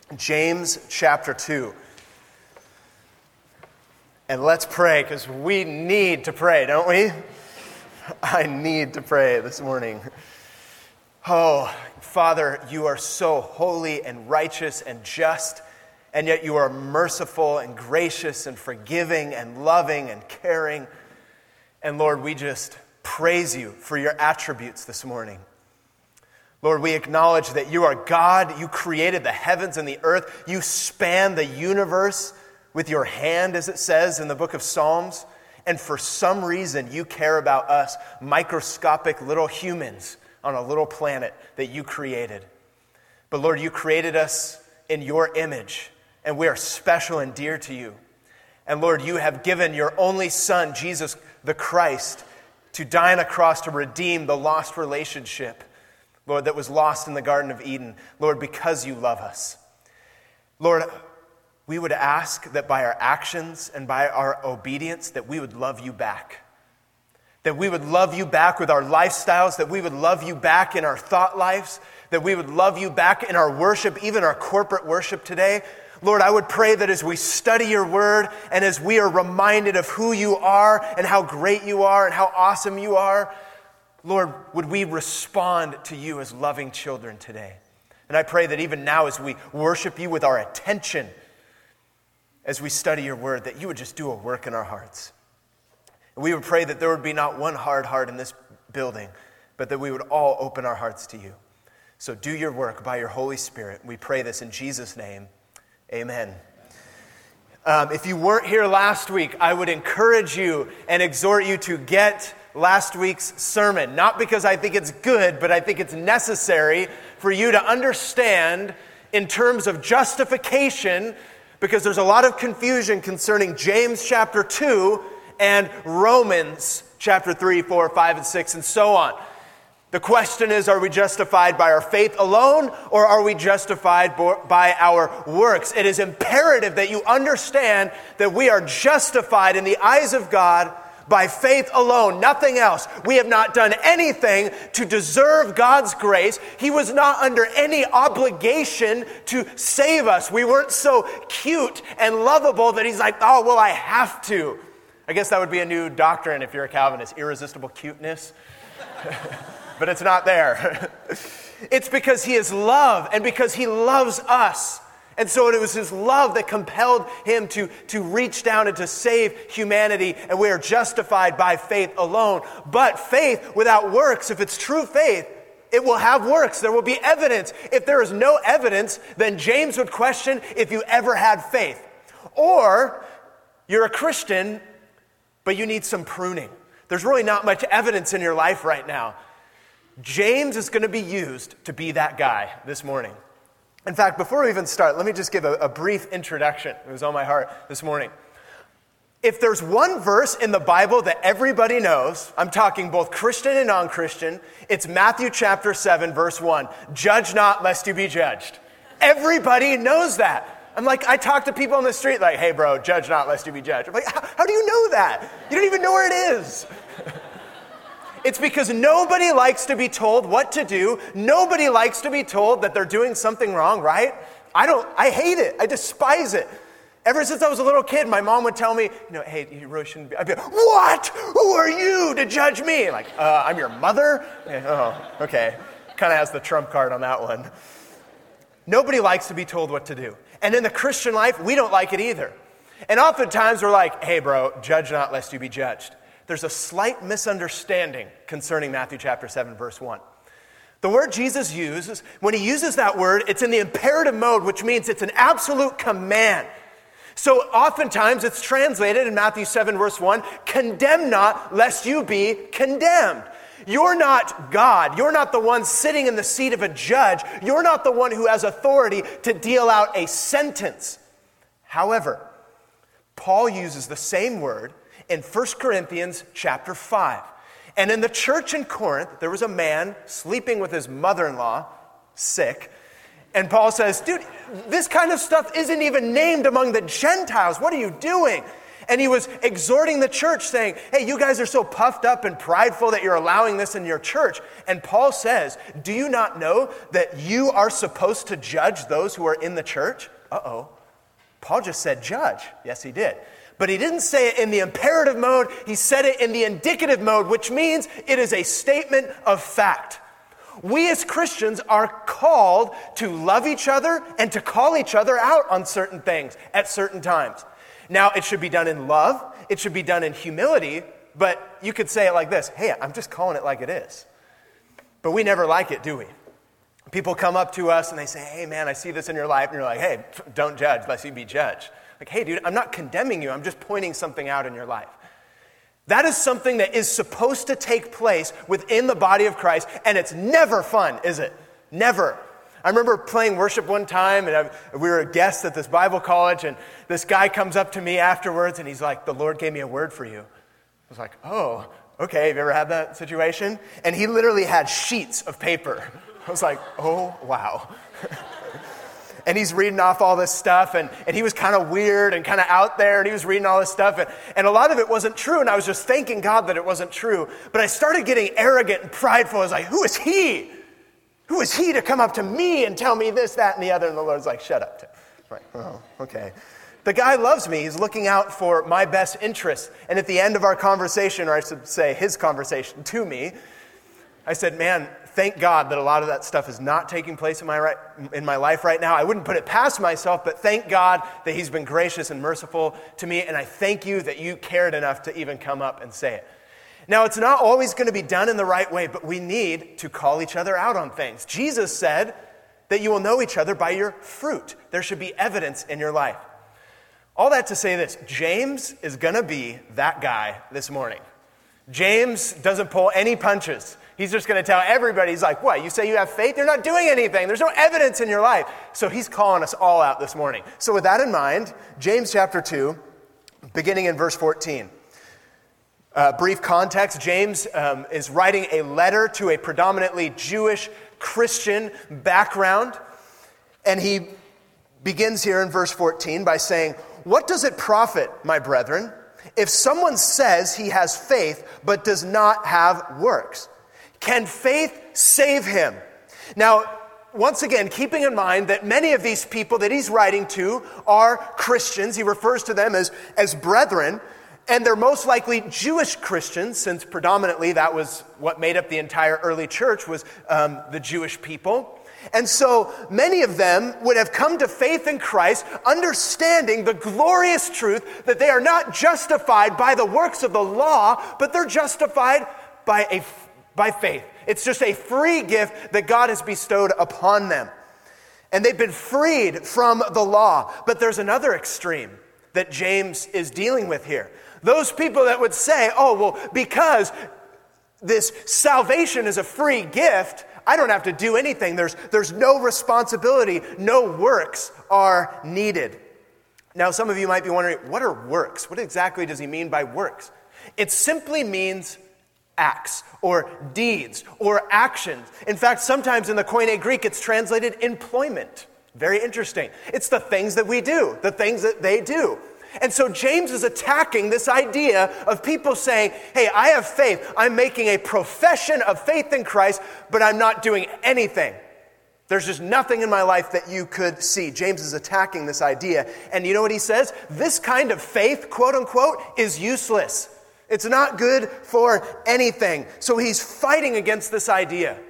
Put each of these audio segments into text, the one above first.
James chapter 2. And let's pray, because we need to pray, don't we? I need to pray this morning. Oh, Father, you are so holy and righteous and just, and yet you are merciful and gracious and forgiving and loving and caring. And Lord, we just praise you for your attributes this morning. Lord, we acknowledge that you are God. You created the heavens and the earth. You span the universe with your hand, as it says in the book of Psalms. And for some reason, you care about us, microscopic little humans on a little planet that you created. But Lord, you created us in your image, and we are special and dear to you. And Lord, you have given your only Son, Jesus the Christ, to die on a cross to redeem the lost relationship, Lord, that was lost in the Garden of Eden. Lord, because you love us. Lord, we would ask that by our actions and by our obedience that we would love you back. That we would love you back with our lifestyles, that we would love you back in our thought lives, that we would love you back in our worship, even our corporate worship today. Lord, I would pray that as we study your word and as we are reminded of who you are and how great you are and how awesome you are, Lord, would we respond to you as loving children today? And I pray that even now as we worship you with our attention, as we study your word, that you would just do a work in our hearts. And we would pray that there would be not one hard heart in this building, but that we would all open our hearts to you. So do your work by your Holy Spirit. We pray this in Jesus' name. Amen. If you weren't here last week, I would encourage you and exhort you to get last week's sermon. Not because I think it's good, but I think it's necessary for you to understand in terms of justification, because there's a lot of confusion concerning James chapter 2 and Romans chapter 3, 4, 5, and 6, and so on. The question is, are we justified by our faith alone, or are we justified by our works? It is imperative that you understand that we are justified in the eyes of God by faith alone, nothing else. We have not done anything to deserve God's grace. He was not under any obligation to save us. We weren't so cute and lovable that he's like, oh, well, I have to. I guess that would be a new doctrine if you're a Calvinist, irresistible cuteness. But it's not there. It's because he is love and because he loves us. And so it was his love that compelled him to reach down and to save humanity, and we are justified by faith alone. But faith without works, if it's true faith, it will have works. There will be evidence. If there is no evidence, then James would question if you ever had faith. Or you're a Christian, but you need some pruning. There's really not much evidence in your life right now. James is going to be used to be that guy this morning. In fact, before we even start, let me just give a brief introduction. It was on my heart this morning. If there's one verse in the Bible that everybody knows, I'm talking both Christian and non-Christian, it's Matthew chapter 7, verse 1. Judge not, lest you be judged. Everybody knows that. I talk to people on the street like, hey bro, judge not, lest you be judged. I'm like, how do you know that? You don't even know where it is. It's because nobody likes to be told what to do. Nobody likes to be told that they're doing something wrong, right? I hate it. I despise it. Ever since I was a little kid, my mom would tell me, hey, you really shouldn't be. I'd be like, what? Who are you to judge me? I'm your mother? Oh, okay. Kind of has the trump card on that one. Nobody likes to be told what to do. And in the Christian life, we don't like it either. And oftentimes we're like, hey bro, judge not lest you be judged. There's a slight misunderstanding concerning Matthew chapter 7, verse 1. The word Jesus uses, when he uses that word, it's in the imperative mode, which means it's an absolute command. So oftentimes it's translated in Matthew 7, verse 1, condemn not lest you be condemned. You're not God. You're not the one sitting in the seat of a judge. You're not the one who has authority to deal out a sentence. However, Paul uses the same word in 1 Corinthians chapter 5. And in the church in Corinth, there was a man sleeping with his mother-in-law, sick. And Paul says, dude, this kind of stuff isn't even named among the Gentiles. What are you doing? And he was exhorting the church saying, hey, you guys are so puffed up and prideful that you're allowing this in your church. And Paul says, do you not know that you are supposed to judge those who are in the church? Uh-oh. Paul just said judge. Yes, he did. But he didn't say it in the imperative mode. He said it in the indicative mode, which means it is a statement of fact. We as Christians are called to love each other and to call each other out on certain things at certain times. Now, it should be done in love, it should be done in humility, but you could say it like this, hey, I'm just calling it like it is. But we never like it, do we? People come up to us and they say, hey man, I see this in your life, and you're like, hey, don't judge lest you be judged. Like, hey dude, I'm not condemning you, I'm just pointing something out in your life. That is something that is supposed to take place within the body of Christ, and it's never fun, is it? Never. I remember playing worship one time, and we were guests at this Bible college, and this guy comes up to me afterwards, and he's like, the Lord gave me a word for you. I was like, oh, okay, have you ever had that situation? And he literally had sheets of paper. I was like, oh, wow. And he's reading off all this stuff, and he was kind of weird and kind of out there, and he was reading all this stuff, and a lot of it wasn't true, and I was just thanking God that it wasn't true. But I started getting arrogant and prideful. I was like, who is he? Who is he to come up to me and tell me this, that, and the other? And the Lord's like, shut up, Tim. Right, oh, okay. The guy loves me. He's looking out for my best interests. And at the end of our conversation, or I should say his conversation to me, I said, man, thank God that a lot of that stuff is not taking place in my life right now. I wouldn't put it past myself, but thank God that he's been gracious and merciful to me, and I thank you that you cared enough to even come up and say it. Now, it's not always going to be done in the right way, but we need to call each other out on things. Jesus said that you will know each other by your fruit. There should be evidence in your life. All that to say this, James is going to be that guy this morning. James doesn't pull any punches. He's just going to tell everybody, he's like, what, you say you have faith? You're not doing anything. There's no evidence in your life. So he's calling us all out this morning. So with that in mind, James chapter 2, beginning in verse 14. Brief context, James is writing a letter to a predominantly Jewish Christian background. And he begins here in verse 14 by saying, what does it profit, my brethren, if someone says he has faith but does not have works? Can faith save him? Now, once again, keeping in mind that many of these people that he's writing to are Christians. He refers to them as brethren. And they're most likely Jewish Christians, since predominantly that was what made up the entire early church, was the Jewish people. And so many of them would have come to faith in Christ, understanding the glorious truth that they are not justified by the works of the law, but they're justified by faith. It's just a free gift that God has bestowed upon them. And they've been freed from the law. But there's another extreme that James is dealing with here. Those people that would say, oh, well, because this salvation is a free gift, I don't have to do anything. There's no responsibility. No works are needed. Now, some of you might be wondering, what are works? What exactly does he mean by works? It simply means acts or deeds or actions. In fact, sometimes in the Koine Greek, it's translated employment. Very interesting. It's the things that we do, the things that they do. And so James is attacking this idea of people saying, hey, I have faith. I'm making a profession of faith in Christ, but I'm not doing anything. There's just nothing in my life that you could see. James is attacking this idea. And you know what he says? This kind of faith, quote unquote, is useless. It's not good for anything. So he's fighting against this idea.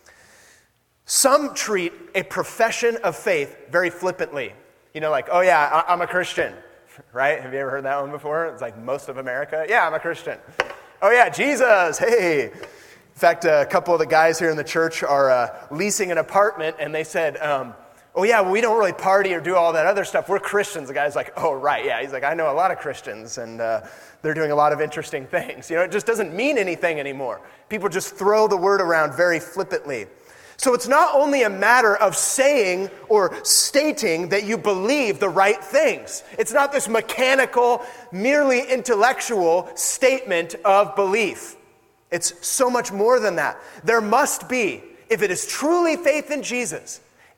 Some treat a profession of faith very flippantly. You know, like, oh yeah, I'm a Christian. Right? Have you ever heard that one before? It's like most of America. Yeah, I'm a Christian. Oh yeah, Jesus. Hey. In fact, a couple of the guys here in the church are leasing an apartment, and they said, oh yeah, well, we don't really party or do all that other stuff. We're Christians. The guy's like, oh right, yeah. He's like, I know a lot of Christians, and they're doing a lot of interesting things. You know, it just doesn't mean anything anymore. People just throw the word around very flippantly. So it's not only a matter of saying or stating that you believe the right things. It's not this mechanical, merely intellectual statement of belief. It's so much more than that. There must be, if it is truly faith in Jesus,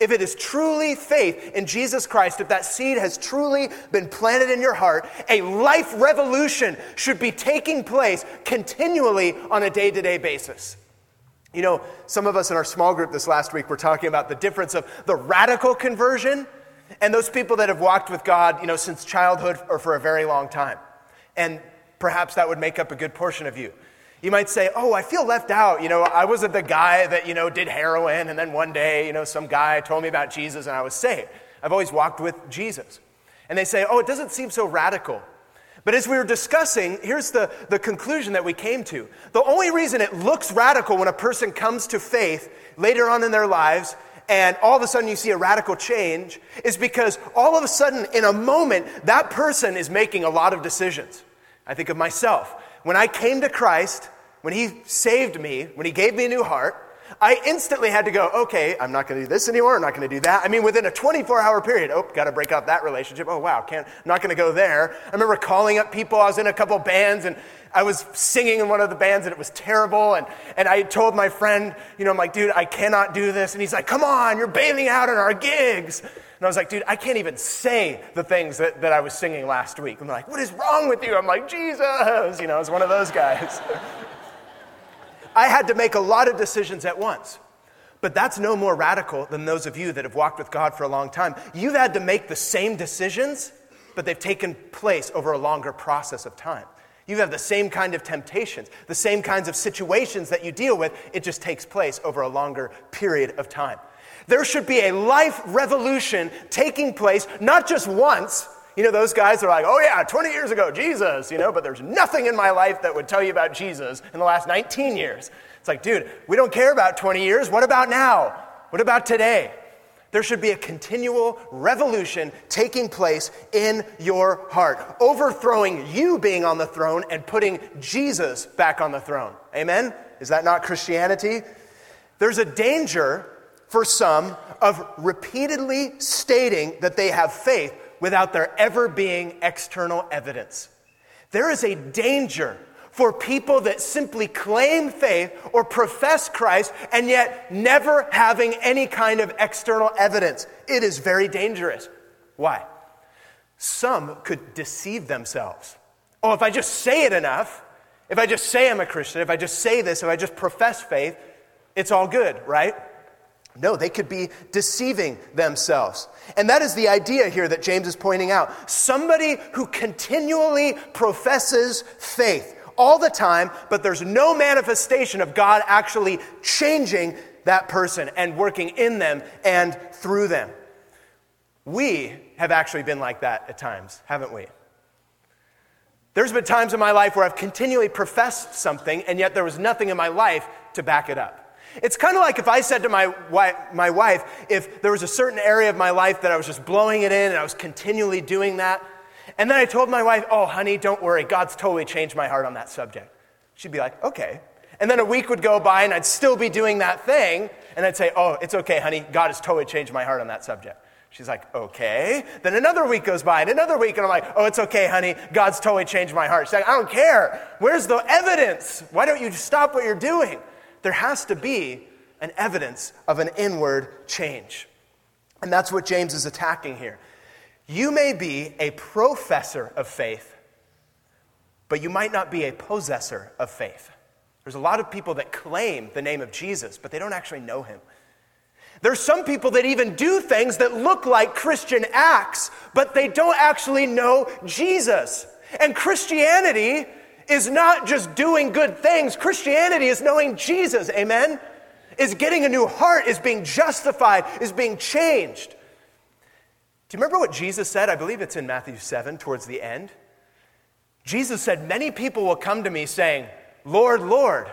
if it is truly faith in Jesus Christ, if that seed has truly been planted in your heart, a life revolution should be taking place continually on a day-to-day basis. You know, some of us in our small group this last week were talking about the difference of the radical conversion and those people that have walked with God, you know, since childhood or for a very long time. And perhaps that would make up a good portion of you. You might say, oh, I feel left out. You know, I wasn't the guy that, you know, did heroin, and then one day, you know, some guy told me about Jesus and I was saved. I've always walked with Jesus. And they say, oh, it doesn't seem so radical. But as we were discussing, here's the conclusion that we came to. The only reason it looks radical when a person comes to faith later on in their lives and all of a sudden you see a radical change is because all of a sudden in a moment that person is making a lot of decisions. I think of myself. When I came to Christ, when he saved me, when he gave me a new heart, I instantly had to go, okay, I'm not going to do this anymore. I'm not going to do that. I mean, within a 24-hour period, got to break up that relationship. Oh, wow, I'm not going to go there. I remember calling up people. I was in a couple bands, and I was singing in one of the bands, and it was terrible. And I told my friend, you know, I'm like, dude, I cannot do this. And he's like, come on, you're bailing out on our gigs. And I was like, dude, I can't even say the things that I was singing last week. I'm like, what is wrong with you? I'm like, Jesus. You know, I was one of those guys. I had to make a lot of decisions at once. But that's no more radical than those of you that have walked with God for a long time. You've had to make the same decisions, but they've taken place over a longer process of time. You have the same kind of temptations, the same kinds of situations that you deal with. It just takes place over a longer period of time. There should be a life revolution taking place, not just once. You know, those guys are like, oh yeah, 20 years ago, Jesus, you know, but there's nothing in my life that would tell you about Jesus in the last 19 years. It's like, dude, we don't care about 20 years. What about now? What about today? There should be a continual revolution taking place in your heart, overthrowing you being on the throne and putting Jesus back on the throne. Amen? Is that not Christianity? There's a danger for some of repeatedly stating that they have faith without there ever being external evidence. There is a danger for people that simply claim faith or profess Christ and yet never having any kind of external evidence. It is very dangerous. Why? Some could deceive themselves. Oh, if I just say it enough, if I just say I'm a Christian, if I just say this, if I just profess faith, it's all good, right? No, they could be deceiving themselves. And that is the idea here that James is pointing out. Somebody who continually professes faith all the time, but there's no manifestation of God actually changing that person and working in them and through them. We have actually been like that at times, haven't we? There's been times in my life where I've continually professed something, and yet there was nothing in my life to back it up. It's kind of like if I said to my wife, if there was a certain area of my life that I was just blowing it in and I was continually doing that, and then I told my wife, oh, honey, don't worry, God's totally changed my heart on that subject. She'd be like, okay. And then a week would go by and I'd still be doing that thing, and I'd say, oh, it's okay, honey, God has totally changed my heart on that subject. She's like, okay. Then another week goes by and another week, and I'm like, oh, it's okay, honey, God's totally changed my heart. She's like, I don't care. Where's the evidence? Why don't you stop what you're doing? There has to be an evidence of an inward change. And that's what James is attacking here. You may be a professor of faith, but you might not be a possessor of faith. There's a lot of people that claim the name of Jesus, but they don't actually know him. There's some people that even do things that look like Christian acts, but they don't actually know Jesus. And Christianity is not just doing good things. Christianity is knowing Jesus, amen? Is getting a new heart, is being justified, is being changed. Do you remember what Jesus said? I believe it's in Matthew 7, towards the end. Jesus said, many people will come to me saying, Lord, Lord.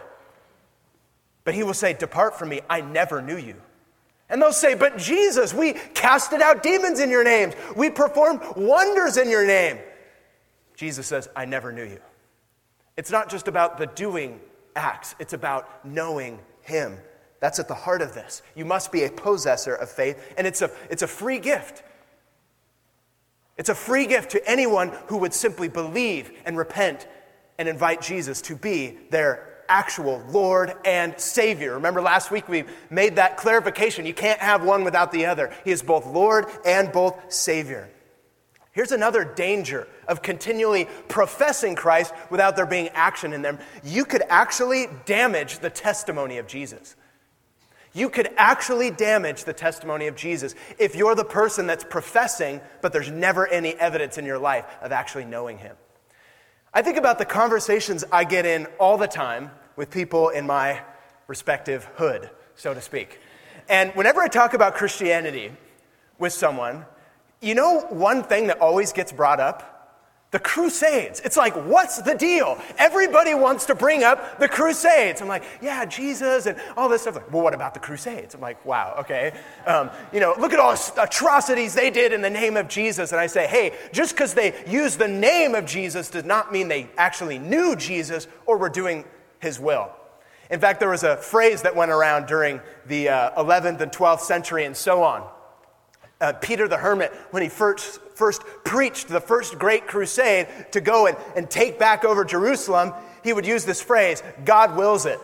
But he will say, depart from me, I never knew you. And they'll say, but Jesus, we casted out demons in your name. We performed wonders in your name. Jesus says, I never knew you. It's not just about the doing acts. It's about knowing him. That's at the heart of this. You must be a possessor of faith, and it's a free gift. It's a free gift to anyone who would simply believe and repent and invite Jesus to be their actual Lord and Savior. Remember last week we made that clarification. You can't have one without the other. He is both Lord and both Savior. Here's another danger of continually professing Christ without there being action in them. You could actually damage the testimony of Jesus. You could actually damage the testimony of Jesus if you're the person that's professing, but there's never any evidence in your life of actually knowing him. I think about the conversations I get in all the time with people in my respective hood, so to speak. And whenever I talk about Christianity with someone, you know one thing that always gets brought up? The Crusades. It's like, what's the deal? Everybody wants to bring up the Crusades. I'm like, yeah, Jesus and all this stuff. Like, well, what about the Crusades? I'm like, wow, okay. Look at all the atrocities they did in the name of Jesus. And I say, hey, just because they use the name of Jesus does not mean they actually knew Jesus or were doing his will. In fact, there was a phrase that went around during the 11th and 12th century and so on. Peter the Hermit, when he first preached the first great crusade to go and take back over Jerusalem, he would use this phrase, God wills it.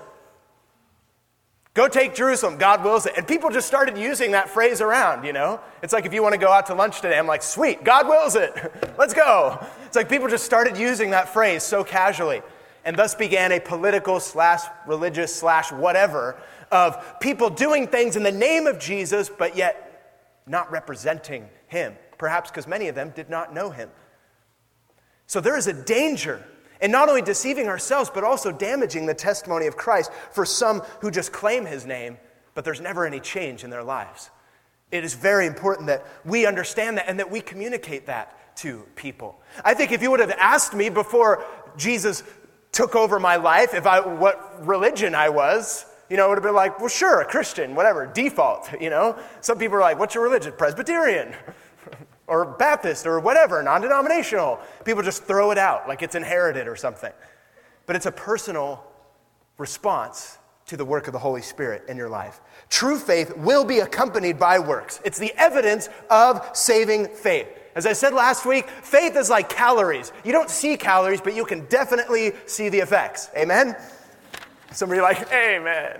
Go take Jerusalem, God wills it. And people just started using that phrase around, you know? It's like if you want to go out to lunch today, I'm like, sweet, God wills it. Let's go. It's like people just started using that phrase so casually. And thus began a political / religious / whatever of people doing things in the name of Jesus, but yet not representing him, perhaps because many of them did not know him. So there is a danger in not only deceiving ourselves, but also damaging the testimony of Christ for some who just claim his name, but there's never any change in their lives. It is very important that we understand that and that we communicate that to people. I think if you would have asked me before Jesus took over my life, what religion I was, it would have been like, well, sure, a Christian, whatever, default, Some people are like, what's your religion? Presbyterian or Baptist or whatever, non-denominational. People just throw it out like it's inherited or something. But it's a personal response to the work of the Holy Spirit in your life. True faith will be accompanied by works. It's the evidence of saving faith. As I said last week, faith is like calories. You don't see calories, but you can definitely see the effects. Amen? Somebody like, amen.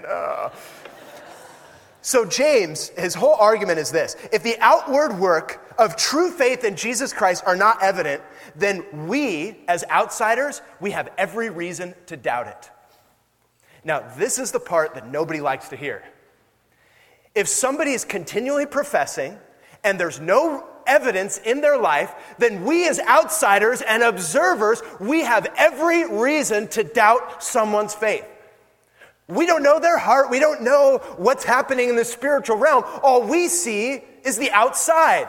So James, his whole argument is this. If the outward work of true faith in Jesus Christ are not evident, then we, as outsiders, we have every reason to doubt it. Now, this is the part that nobody likes to hear. If somebody is continually professing and there's no evidence in their life, then we as outsiders and observers, we have every reason to doubt someone's faith. We don't know their heart. We don't know what's happening in the spiritual realm. All we see is the outside.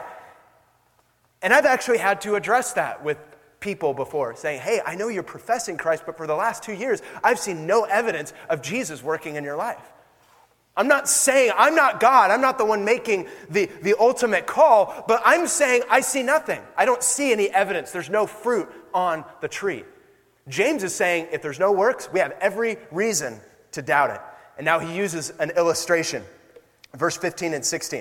And I've actually had to address that with people before, saying, hey, I know you're professing Christ, but for the last 2 years, I've seen no evidence of Jesus working in your life. I'm not saying, I'm not God. I'm not the one making the ultimate call, but I'm saying I see nothing. I don't see any evidence. There's no fruit on the tree. James is saying if there's no works, we have every reason to doubt it. And now he uses an illustration. Verse 15 and 16.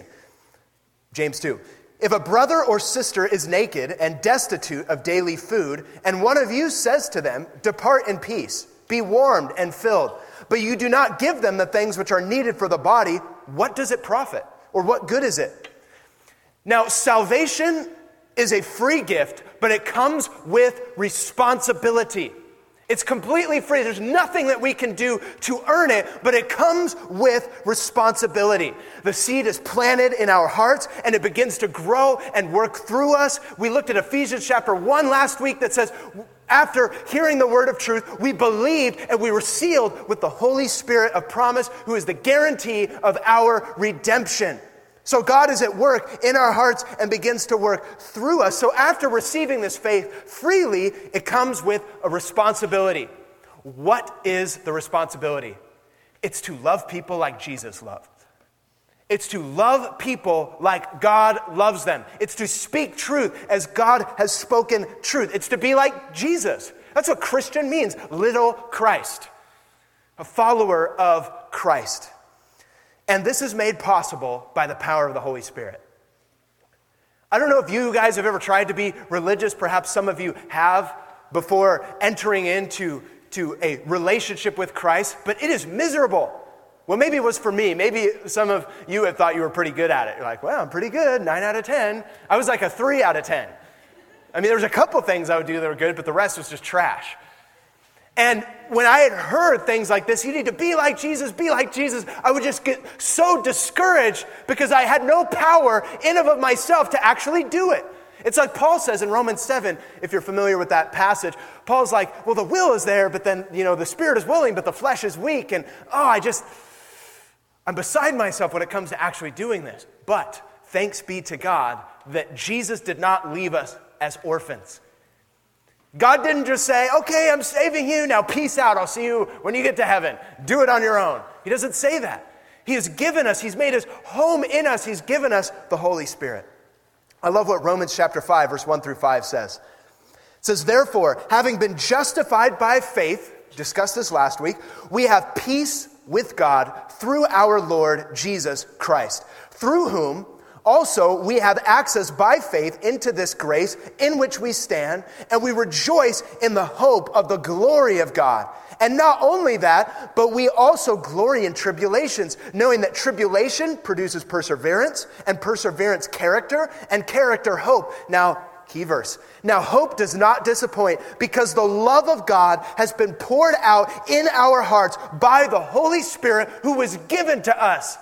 James 2. If a brother or sister is naked and destitute of daily food, and one of you says to them, depart in peace, be warmed and filled, but you do not give them the things which are needed for the body, what does it profit? Or what good is it? Now, salvation is a free gift, but it comes with responsibility. It's completely free. There's nothing that we can do to earn it, but it comes with responsibility. The seed is planted in our hearts, and it begins to grow and work through us. We looked at Ephesians chapter 1 last week that says, after hearing the word of truth, we believed and we were sealed with the Holy Spirit of promise, who is the guarantee of our redemption. So God is at work in our hearts and begins to work through us. So after receiving this faith freely, it comes with a responsibility. What is the responsibility? It's to love people like Jesus loved. It's to love people like God loves them. It's to speak truth as God has spoken truth. It's to be like Jesus. That's what Christian means, little Christ, a follower of Christ. And this is made possible by the power of the Holy Spirit. I don't know if you guys have ever tried to be religious. Perhaps some of you have before entering into to a relationship with Christ, but it is miserable. Well, maybe it was for me. Maybe some of you have thought you were pretty good at it. You're like, well, I'm pretty good, 9 out of 10. I was like a 3 out of 10. I mean, there was a couple things I would do that were good, but the rest was just trash. And when I had heard things like this, you need to be like Jesus, I would just get so discouraged because I had no power in and of myself to actually do it. It's like Paul says in Romans 7, if you're familiar with that passage. Paul's like, well, the will is there, but then, the spirit is willing, but the flesh is weak. And, I'm beside myself when it comes to actually doing this. But thanks be to God that Jesus did not leave us as orphans. God didn't just say, okay, I'm saving you, now peace out, I'll see you when you get to heaven. Do it on your own. He doesn't say that. He has given us, he's made his home in us, he's given us the Holy Spirit. I love what Romans chapter 5, verse 1 through 5 says. It says, therefore, having been justified by faith, discussed this last week, we have peace with God through our Lord Jesus Christ, through whom also we have access by faith into this grace in which we stand, and we rejoice in the hope of the glory of God. And not only that, but we also glory in tribulations, knowing that tribulation produces perseverance, and perseverance character, and character hope. Now, key verse. Now, hope does not disappoint because the love of God has been poured out in our hearts by the Holy Spirit who was given to us.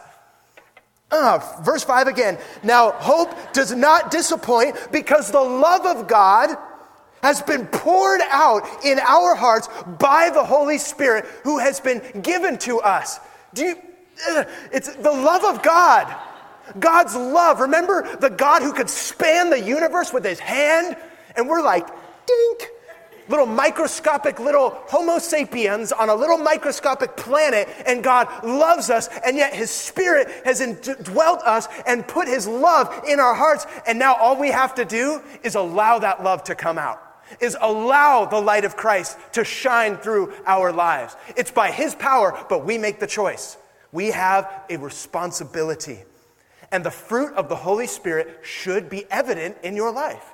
Verse 5 again. Now, hope does not disappoint because the love of God has been poured out in our hearts by the Holy Spirit who has been given to us. It's the love of God. God's love. Remember the God who could span the universe with his hand? And we're like, dink. Little microscopic little Homo sapiens on a little microscopic planet, and God loves us, and yet his Spirit has indwelt us and put his love in our hearts, and now all we have to do is allow that love to come out, is allow the light of Christ to shine through our lives. It's by his power, but we make the choice. We have a responsibility, and the fruit of the Holy Spirit should be evident in your life.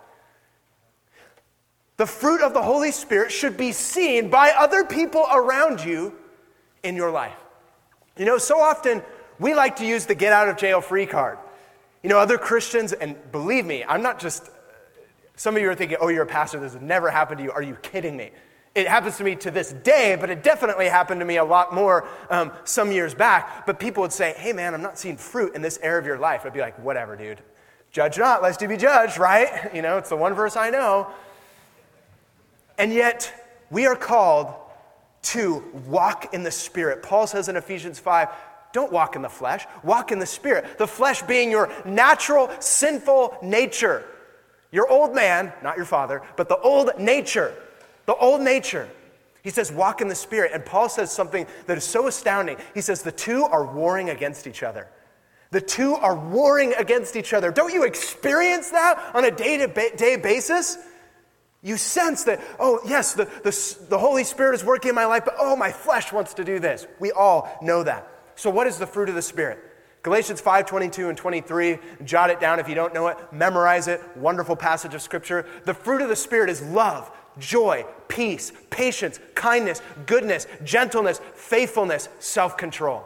The fruit of the Holy Spirit should be seen by other people around you in your life. So often we like to use the get out of jail free card. Other Christians, and believe me, I'm not just, some of you are thinking, oh, you're a pastor, this has never happened to you. Are you kidding me? It happens to me to this day, but it definitely happened to me a lot more some years back. But people would say, hey man, I'm not seeing fruit in this area of your life. I'd be like, whatever, dude. Judge not, lest you be judged, right? It's the one verse I know. And yet, we are called to walk in the Spirit. Paul says in Ephesians 5, don't walk in the flesh, walk in the Spirit. The flesh being your natural, sinful nature. Your old man, not your father, but the old nature. The old nature. He says, walk in the Spirit. And Paul says something that is so astounding. He says, the two are warring against each other. The two are warring against each other. Don't you experience that on a day-to-day basis? You sense that, oh, yes, the Holy Spirit is working in my life, but oh, my flesh wants to do this. We all know that. So what is the fruit of the Spirit? Galatians 5:22 and 23, jot it down if you don't know it, memorize it, wonderful passage of Scripture. The fruit of the Spirit is love, joy, peace, patience, kindness, goodness, gentleness, faithfulness, self-control.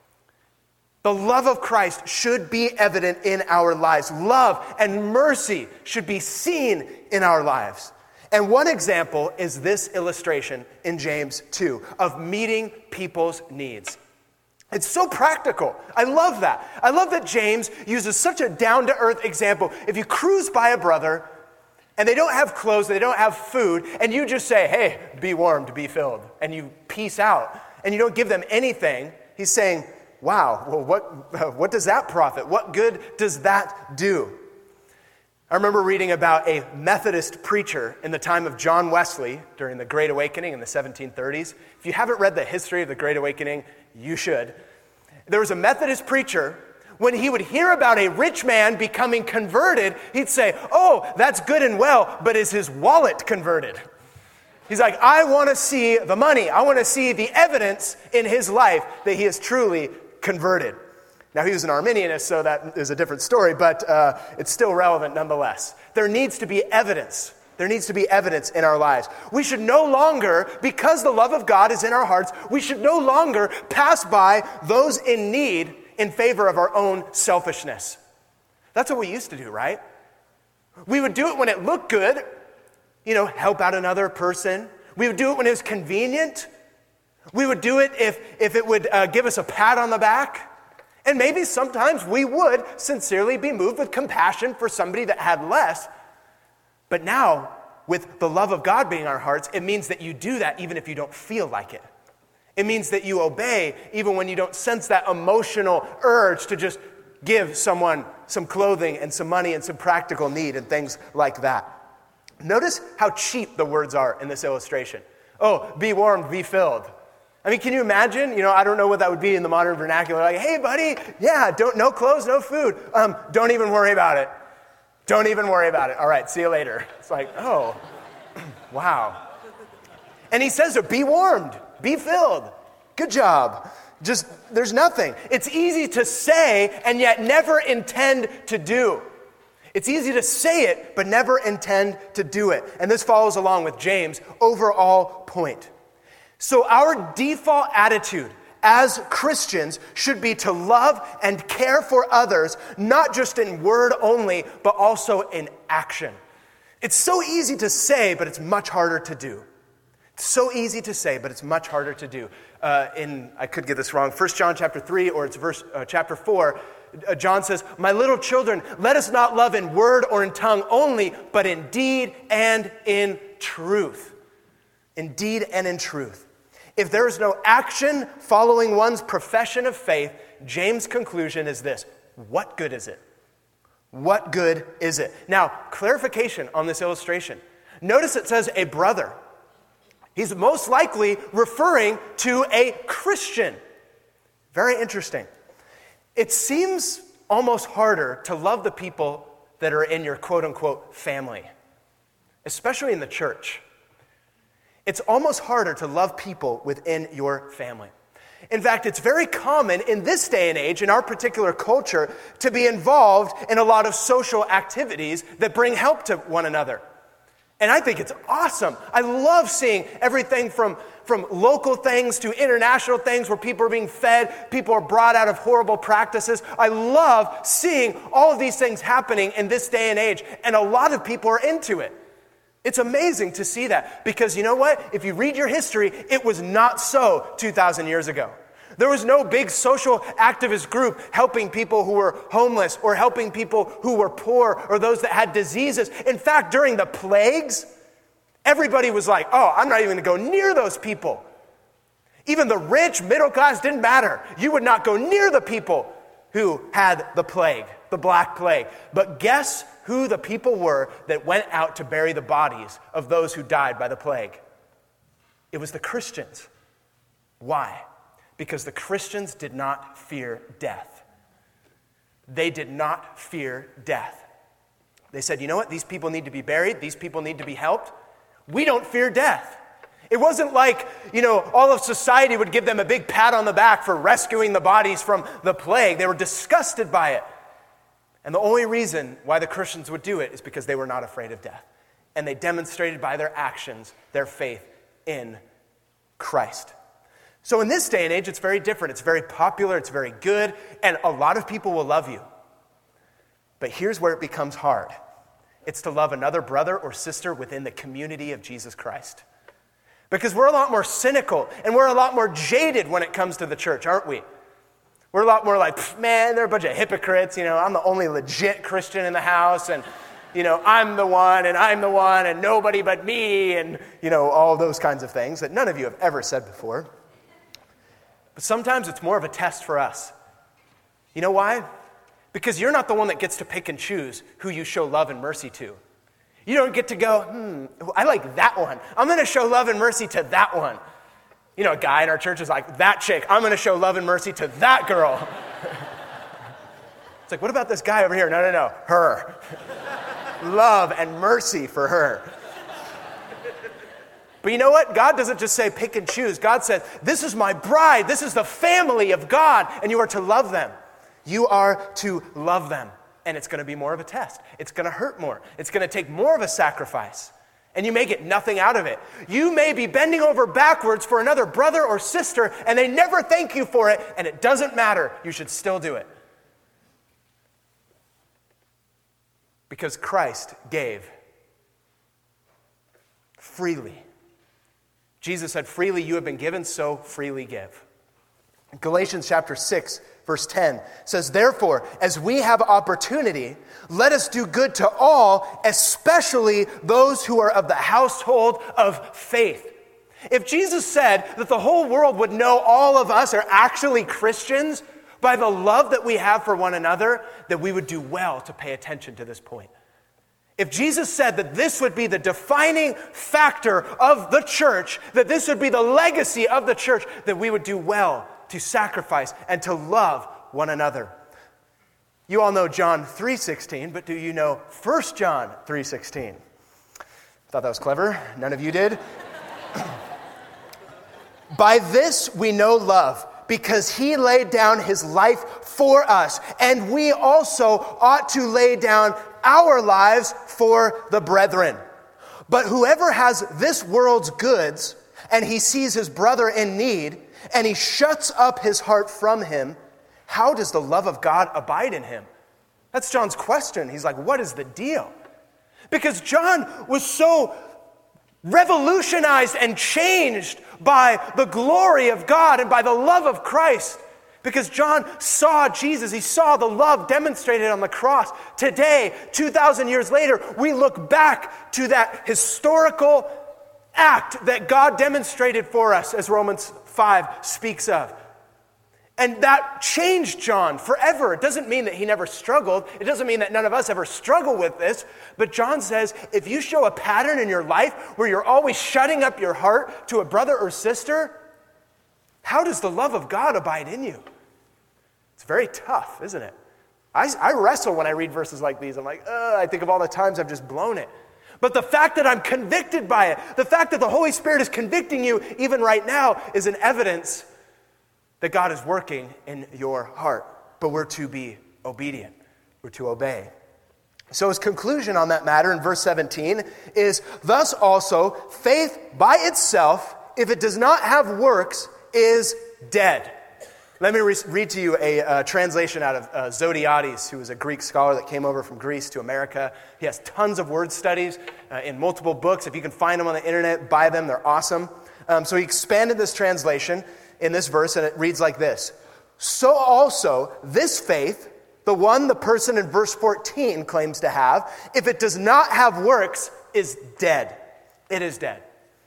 The love of Christ should be evident in our lives. Love and mercy should be seen in our lives. And one example is this illustration in James 2 of meeting people's needs. It's so practical. I love that. I love that James uses such a down-to-earth example. If you cruise by a brother and they don't have clothes, they don't have food, and you just say, hey, be warmed, be filled, and you peace out, and you don't give them anything, he's saying, wow, well, what does that profit? What good does that do? I remember reading about a Methodist preacher in the time of John Wesley during the Great Awakening in the 1730s. If you haven't read the history of the Great Awakening, you should. There was a Methodist preacher, when he would hear about a rich man becoming converted, he'd say, oh, that's good and well, but is his wallet converted? He's like, I want to see the money. I want to see the evidence in his life that he is truly converted. Now, he was an Arminianist, so that is a different story, but it's still relevant nonetheless. There needs to be evidence. There needs to be evidence in our lives. We should no longer, because the love of God is in our hearts, we should no longer pass by those in need in favor of our own selfishness. That's what we used to do, right? We would do it when it looked good, help out another person. We would do it when it was convenient. We would do it if it would give us a pat on the back. And maybe sometimes we would sincerely be moved with compassion for somebody that had less. But now, with the love of God being in our hearts, it means that you do that even if you don't feel like it. It means that you obey even when you don't sense that emotional urge to just give someone some clothing and some money and some practical need and things like that. Notice how cheap the words are in this illustration. Oh, be warmed, be filled. I mean, can you imagine? I don't know what that would be in the modern vernacular. Like, hey, buddy, no clothes, no food. Don't even worry about it. Don't even worry about it. All right, see you later. It's like, oh, wow. And he says, be warmed, be filled. Good job. Just, there's nothing. It's easy to say and yet never intend to do. It's easy to say it, but never intend to do it. And this follows along with James' overall point. So our default attitude as Christians should be to love and care for others, not just in word only, but also in action. It's so easy to say, but it's much harder to do. It's so easy to say, but it's much harder to do. I could get this wrong, 1 John chapter 3, or it's chapter 4, John says, my little children, let us not love in word or in tongue only, but in deed and in truth. In deed and in truth. If there is no action following one's profession of faith, James' conclusion is this: what good is it? What good is it? Now, clarification on this illustration. Notice it says a brother. He's most likely referring to a Christian. Very interesting. It seems almost harder to love the people that are in your quote-unquote family, especially in the church. It's almost harder to love people within your family. In fact, it's very common in this day and age, in our particular culture, to be involved in a lot of social activities that bring help to one another. And I think it's awesome. I love seeing everything from local things to international things where people are being fed, people are brought out of horrible practices. I love seeing all of these things happening in this day and age, and a lot of people are into it. It's amazing to see that, because you know what? If you read your history, it was not so 2,000 years ago. There was no big social activist group helping people who were homeless or helping people who were poor or those that had diseases. In fact, during the plagues, everybody was like, oh, I'm not even going to go near those people. Even the rich, middle class, didn't matter. You would not go near the people who had the plague, the Black Plague. But guess who the people were that went out to bury the bodies of those who died by the plague? It was the Christians. Why? Because the Christians did not fear death. They did not fear death. They said, you know what? These people need to be buried. These people need to be helped. We don't fear death. It wasn't like, all of society would give them a big pat on the back for rescuing the bodies from the plague. They were disgusted by it. And the only reason why the Christians would do it is because they were not afraid of death. And they demonstrated by their actions their faith in Christ. So in this day and age, it's very different. It's very popular. It's very good. And a lot of people will love you. But here's where it becomes hard. It's to love another brother or sister within the community of Jesus Christ. Because we're a lot more cynical and we're a lot more jaded when it comes to the church, aren't we? We're a lot more like, man, they're a bunch of hypocrites. I'm the only legit Christian in the house, and, I'm the one, and nobody but me, and, all those kinds of things that none of you have ever said before. But sometimes it's more of a test for us. You know why? Because you're not the one that gets to pick and choose who you show love and mercy to. You don't get to go, I like that one. I'm going to show love and mercy to that one. A guy in our church is like, that chick, I'm going to show love and mercy to that girl. It's like, what about this guy over here? No, her. Love and mercy for her. But you know what? God doesn't just say pick and choose. God says, this is my bride. This is the family of God, and you are to love them. You are to love them, and it's going to be more of a test. It's going to hurt more. It's going to take more of a sacrifice. and you may get nothing out of it. You may be bending over backwards for another brother or sister, and they never thank you for it, and it doesn't matter. You should still do it. Because Christ gave freely. Jesus said, freely you have been given, so freely give. Galatians chapter 6, verse 10 says, therefore, as we have opportunity, let us do good to all, especially those who are of the household of faith. If Jesus said that the whole world would know all of us are actually Christians by the love that we have for one another, that we would do well to pay attention to this point. If Jesus said that this would be the defining factor of the church, that this would be the legacy of the church, that we would do well to sacrifice and to love one another. You all know John 3:16, but do you know 1 John 3:16? Thought that was clever. None of you did. By this we know love, because he laid down his life for us, and we also ought to lay down our lives for the brethren. But whoever has this world's goods, and he sees his brother in need, and he shuts up his heart from him, how does the love of God abide in him? That's John's question. He's like, what is the deal? Because John was so revolutionized and changed by the glory of God and by the love of Christ. Because John saw Jesus. He saw the love demonstrated on the cross. Today, 2,000 years later, we look back to that historical act that God demonstrated for us, as Romans 5 speaks of. And that changed John forever. It doesn't mean that he never struggled. It doesn't mean that none of us ever struggle with this. But John says, if you show a pattern in your life where you're always shutting up your heart to a brother or sister, how does the love of God abide in you? It's very tough, isn't it? I wrestle when I read verses like these. I'm like, I think of all the times I've just blown it. But the fact that I'm convicted by it, the fact that the Holy Spirit is convicting you even right now, is an evidence that God is working in your heart. But we're to be obedient. We're to obey. So his conclusion on that matter in verse 17 is, thus also, faith by itself, if it does not have works, is dead. Let me read to you a translation out of Zodiates, who was a Greek scholar that came over from Greece to America. He has tons of word studies in multiple books. If you can find them on the internet, buy them. They're awesome. So he expanded this translation in this verse, and it reads like this. So also, this faith, the one the person in verse 14 claims to have, if it does not have works, is dead. It is dead.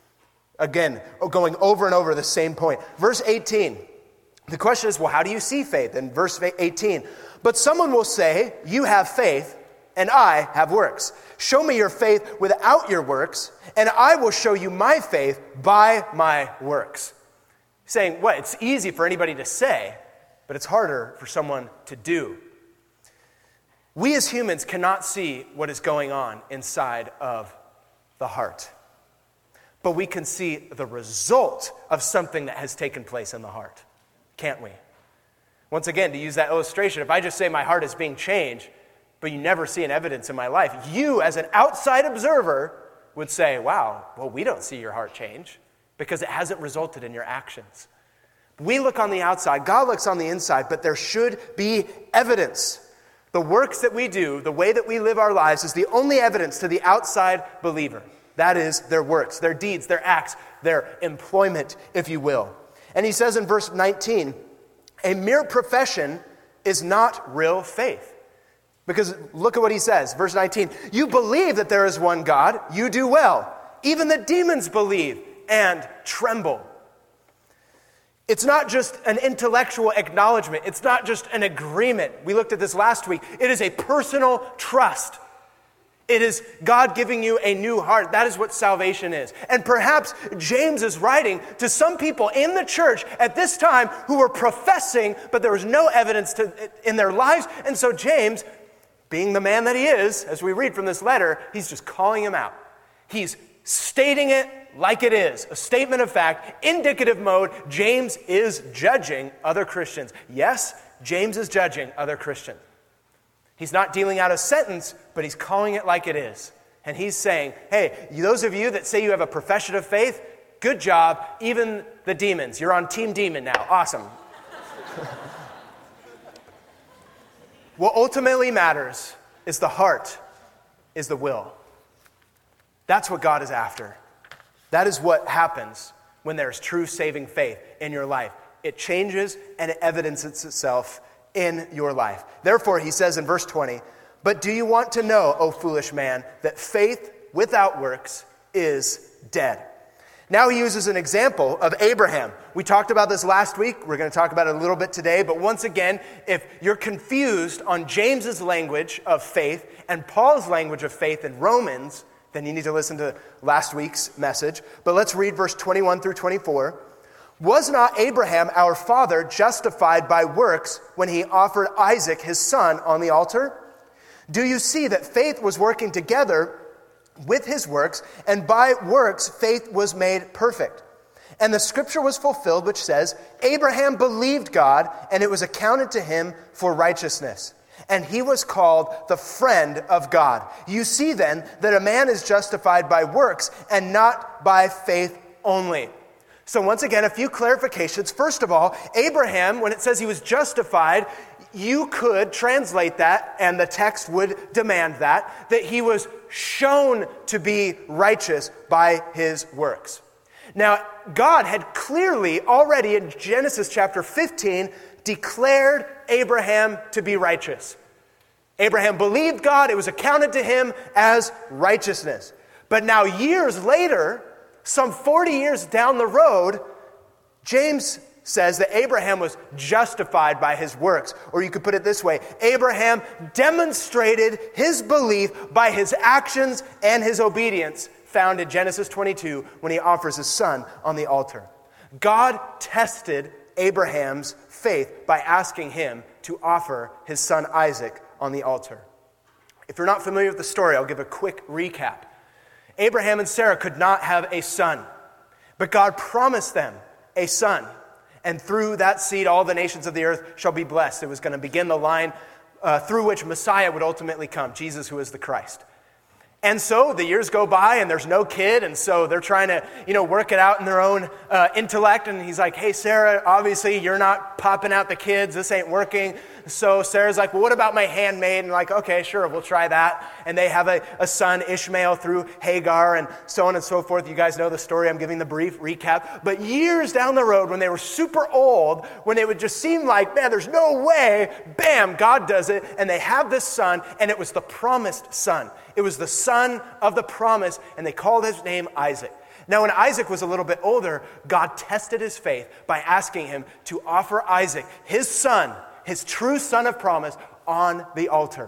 Again, going over and over the same point. Verse 18. The question is, well, how do you see faith? In verse 18, but someone will say, you have faith, and I have works. Show me your faith without your works, and I will show you my faith by my works. Saying, what? It's easy for anybody to say, but it's harder for someone to do. We as humans cannot see what is going on inside of the heart, but we can see the result of something that has taken place in the heart. Can't we? Once again, to use that illustration, if I just say my heart is being changed, but you never see an evidence in my life, you as an outside observer would say, wow, well, we don't see your heart change because it hasn't resulted in your actions. We look on the outside, God looks on the inside, but there should be evidence. The works that we do, the way that we live our lives is the only evidence to the outside believer. That is their works, their deeds, their acts, their employment, if you will. And he says in verse 19, a mere profession is not real faith. Because look at what he says, verse 19, you believe that there is one God, you do well. Even the demons believe and tremble. It's not just an intellectual acknowledgement. It's not just an agreement. We looked at this last week. It is a personal trust. It is God giving you a new heart. That is what salvation is. And perhaps James is writing to some people in the church at this time who were professing, but there was no evidence in their lives. And so James, being the man that he is, as we read from this letter, he's just calling him out. He's stating it like it is, a statement of fact, indicative mode. James is judging other Christians. Yes, James is judging other Christians. He's not dealing out a sentence, but he's calling it like it is. And he's saying, hey, those of you that say you have a profession of faith, good job. Even the demons, you're on Team Demon now. Awesome. What ultimately matters is the heart, is the will. That's what God is after. That is what happens when there's true saving faith in your life. It changes and it evidences itself in your life. Therefore, he says in verse 20, but do you want to know, O foolish man, that faith without works is dead? Now he uses an example of Abraham. We talked about this last week. We're going to talk about it a little bit today. But once again, if you're confused on James's language of faith and Paul's language of faith in Romans, then you need to listen to last week's message. But let's read verse 21 through 24. Was not Abraham, our father, justified by works when he offered Isaac, his son, on the altar? Do you see that faith was working together with his works, and by works faith was made perfect? And the scripture was fulfilled, which says, Abraham believed God, and it was accounted to him for righteousness. And he was called the friend of God. You see then that a man is justified by works and not by faith only. So once again, a few clarifications. First of all, Abraham, when it says he was justified, you could translate that, and the text would demand that he was shown to be righteous by his works. Now, God had clearly already in Genesis chapter 15 declared Abraham to be righteous. Abraham believed God, it was accounted to him as righteousness. But now years later, some 40 years down the road, James says that Abraham was justified by his works. Or you could put it this way, Abraham demonstrated his belief by his actions and his obedience, found in Genesis 22 when he offers his son on the altar. God tested Abraham's faith by asking him to offer his son Isaac on the altar. If you're not familiar with the story, I'll give a quick recap. Abraham and Sarah could not have a son, but God promised them a son. And through that seed, all the nations of the earth shall be blessed. It was going to begin the line through which Messiah would ultimately come, Jesus, who is the Christ. And so the years go by and there's no kid. And so they're trying to, work it out in their own intellect. And he's like, hey, Sarah, obviously you're not popping out the kids. This ain't working. So Sarah's like, well, what about my handmaid? And like, okay, sure, we'll try that. And they have a son, Ishmael, through Hagar and so on and so forth. You guys know the story. I'm giving the brief recap. But years down the road, when they were super old, when it would just seem like, man, there's no way, bam, God does it. And they have this son, and it was the promised son. It was the son of the promise, and they called his name Isaac. Now, when Isaac was a little bit older, God tested his faith by asking him to offer Isaac, his son, his true son of promise, on the altar.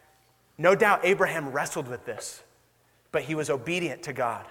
No doubt Abraham wrestled with this, but he was obedient to God.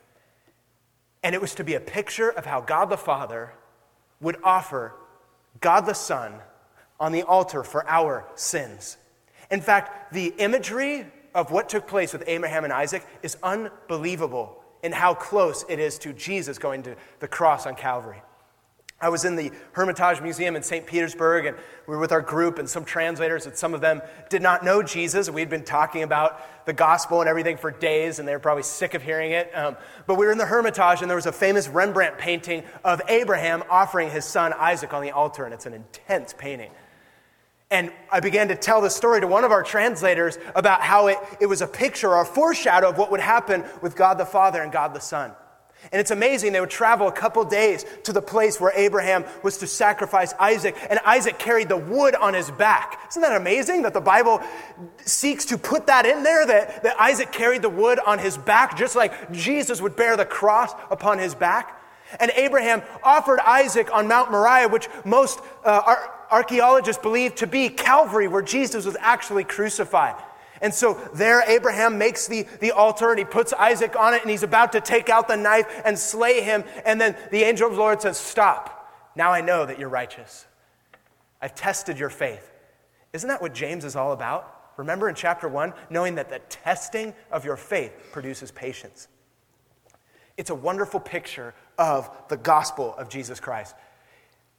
And it was to be a picture of how God the Father would offer God the Son on the altar for our sins. In fact, the imagery of what took place with Abraham and Isaac is unbelievable in how close it is to Jesus going to the cross on Calvary. I was in the Hermitage Museum in St. Petersburg, and we were with our group and some translators, and some of them did not know Jesus. We'd been talking about the gospel and everything for days, and they were probably sick of hearing it. But we were in the Hermitage, and there was a famous Rembrandt painting of Abraham offering his son Isaac on the altar, and it's an intense painting. And I began to tell the story to one of our translators about how it was a picture or a foreshadow of what would happen with God the Father and God the Son. And it's amazing, they would travel a couple days to the place where Abraham was to sacrifice Isaac, and Isaac carried the wood on his back. Isn't that amazing that the Bible seeks to put that in there, that Isaac carried the wood on his back, just like Jesus would bear the cross upon his back? And Abraham offered Isaac on Mount Moriah, which most archaeologists believe to be Calvary, where Jesus was actually crucified. And so there Abraham makes the altar, and he puts Isaac on it, and he's about to take out the knife and slay him. And then the angel of the Lord says, stop. Now I know that you're righteous. I've tested your faith. Isn't that what James is all about? Remember in chapter 1, knowing that the testing of your faith produces patience. It's a wonderful picture of the gospel of Jesus Christ.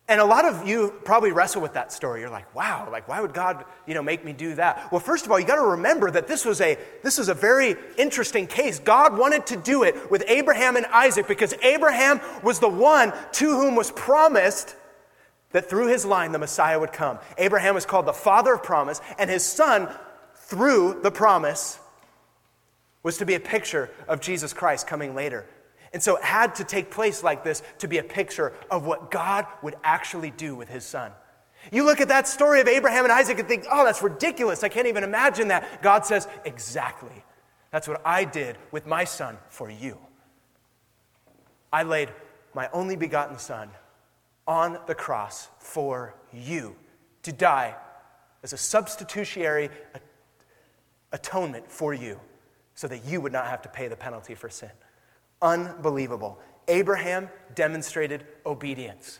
And a lot of you probably wrestle with that story. You're like, wow, like why would God, make me do that? Well, first of all, you got to remember that this was a very interesting case. God wanted to do it with Abraham and Isaac because Abraham was the one to whom was promised that through his line the Messiah would come. Abraham was called the father of promise, and his son, through the promise, was to be a picture of Jesus Christ coming later. And so it had to take place like this to be a picture of what God would actually do with his son. You look at that story of Abraham and Isaac and think, oh, that's ridiculous. I can't even imagine that. God says, exactly. That's what I did with my son for you. I laid my only begotten son on the cross for you to die as a substitutionary atonement for you so that you would not have to pay the penalty for sin. Unbelievable. Abraham demonstrated obedience.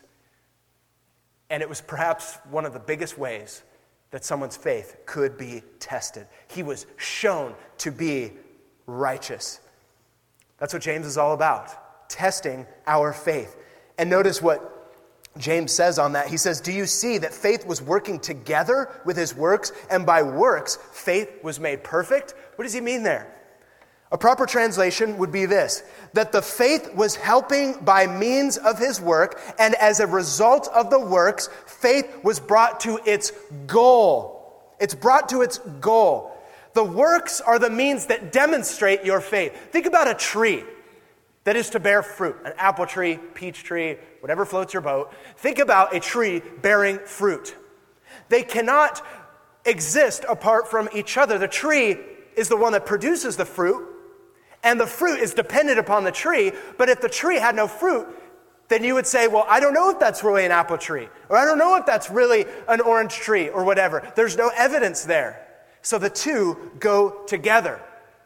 And it was perhaps one of the biggest ways that someone's faith could be tested. He was shown to be righteous. That's what James is all about, testing our faith. And notice what James says on that. He says, do you see that faith was working together with his works, and by works, faith was made perfect? What does he mean there? A proper translation would be this, that the faith was helping by means of his work, and as a result of the works, faith was brought to its goal. It's brought to its goal. The works are the means that demonstrate your faith. Think about a tree that is to bear fruit, an apple tree, peach tree, whatever floats your boat. Think about a tree bearing fruit. They cannot exist apart from each other. The tree is the one that produces the fruit, and the fruit is dependent upon the tree. But if the tree had no fruit, then you would say, well, I don't know if that's really an apple tree, or I don't know if that's really an orange tree, or whatever. There's no evidence there. So the two go together.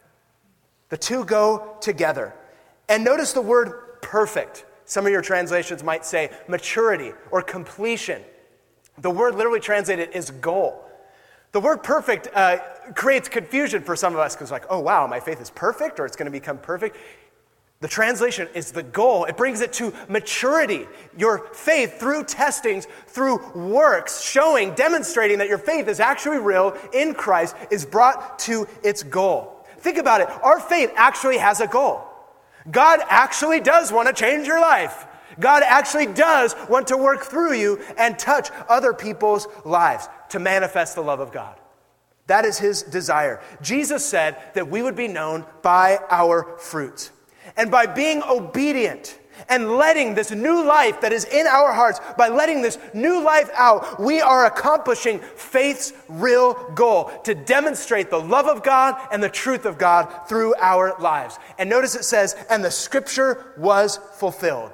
The two go together. And notice the word perfect. Some of your translations might say maturity or completion. The word literally translated is goal. The word perfect creates confusion for some of us because oh wow, my faith is perfect or it's going to become perfect. The translation is the goal. It brings it to maturity. Your faith through testings, through works, demonstrating that your faith is actually real in Christ is brought to its goal. Think about it. Our faith actually has a goal. God actually does want to change your life. God actually does want to work through you and touch other people's lives to manifest the love of God. That is his desire. Jesus said that we would be known by our fruits. And by being obedient and letting this new life that is in our hearts, by letting this new life out, we are accomplishing faith's real goal, to demonstrate the love of God and the truth of God through our lives. And notice it says, and the scripture was fulfilled.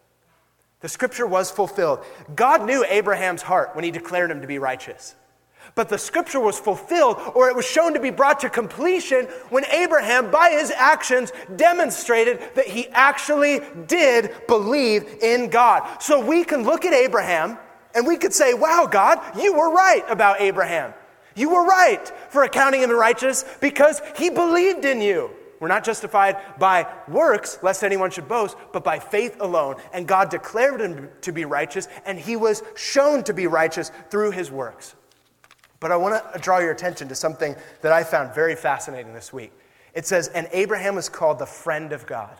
The scripture was fulfilled. God knew Abraham's heart when he declared him to be righteous. But the scripture was fulfilled, or it was shown to be brought to completion when Abraham, by his actions, demonstrated that he actually did believe in God. So we can look at Abraham and we could say, wow, God, you were right about Abraham. You were right for accounting him righteous because he believed in you. We're not justified by works, lest anyone should boast, but by faith alone. And God declared him to be righteous, and he was shown to be righteous through his works. But I want to draw your attention to something that I found very fascinating this week. It says, and Abraham was called the friend of God.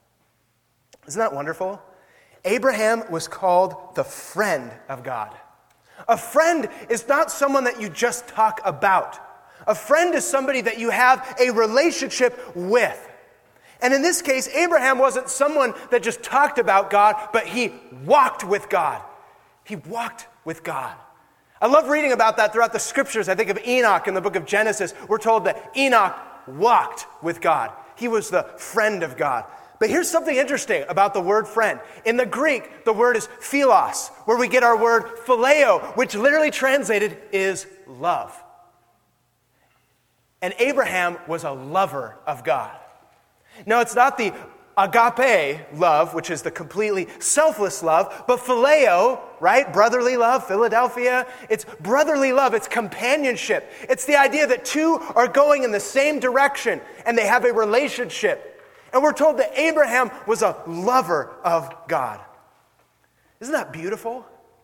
Isn't that wonderful? Abraham was called the friend of God. A friend is not someone that you just talk about. A friend is somebody that you have a relationship with. And in this case, Abraham wasn't someone that just talked about God, but he walked with God. He walked with God. I love reading about that throughout the scriptures. I think of Enoch in the book of Genesis. We're told that Enoch walked with God. He was the friend of God. But here's something interesting about the word friend. In the Greek, the word is philos, where we get our word phileo, which literally translated is love. And Abraham was a lover of God. Now, it's not the agape love, which is the completely selfless love, but phileo, right? Brotherly love, Philadelphia. It's brotherly love. It's companionship. It's the idea that two are going in the same direction and they have a relationship. And we're told that Abraham was a lover of God. Isn't that beautiful?